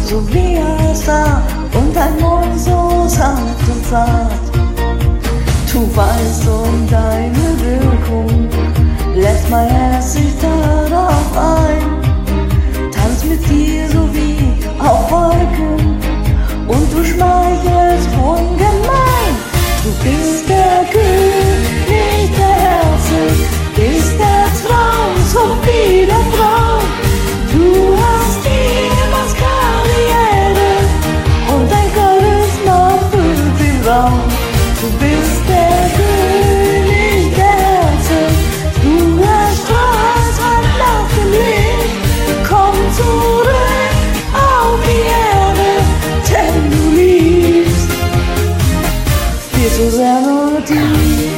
so wie als da und dein Mund so sanft und zart. Du weißt um deine Wirkung, lässt mein Herz sich darauf ein. Tanz mit dir so wie auf Wolken und du schmeichelst ungemein. Du bist der König der Herzen, bist der Traum, so wie der Traum. Du hast die Maskarriere und dein Charisma füllt den Raum. Du bist der König der Herzen, du erstrahlst ein Lachgelicht. Komm zurück auf die Erde, denn du liebst viel zu sehr nur dich.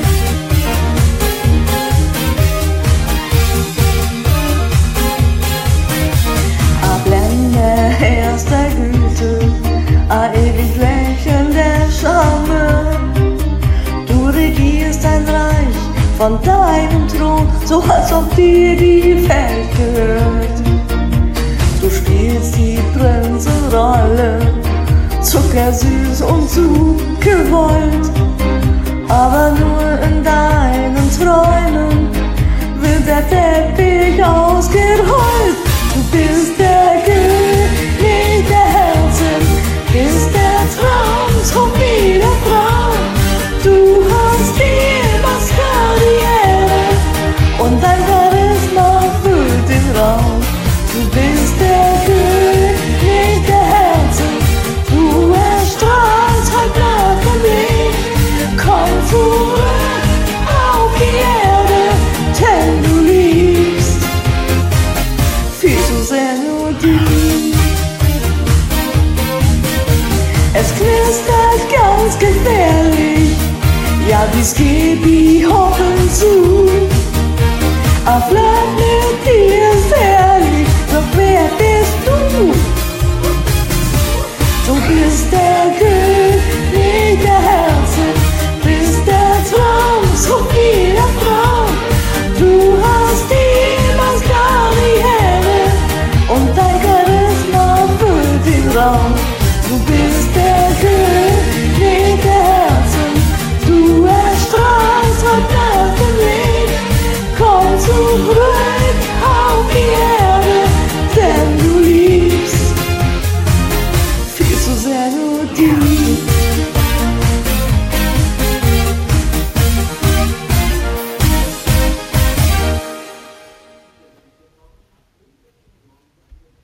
Erster Güte, ein ewig Lächeln der Charme. Du regierst ein Reich von deinem Thron, so als ob dir die Welt gehört. Du spielst die Prinzenrolle, zuckersüß und zu gewollt. Aber nur in deinen Träumen wird der Teppich ausgerollt. Du bist der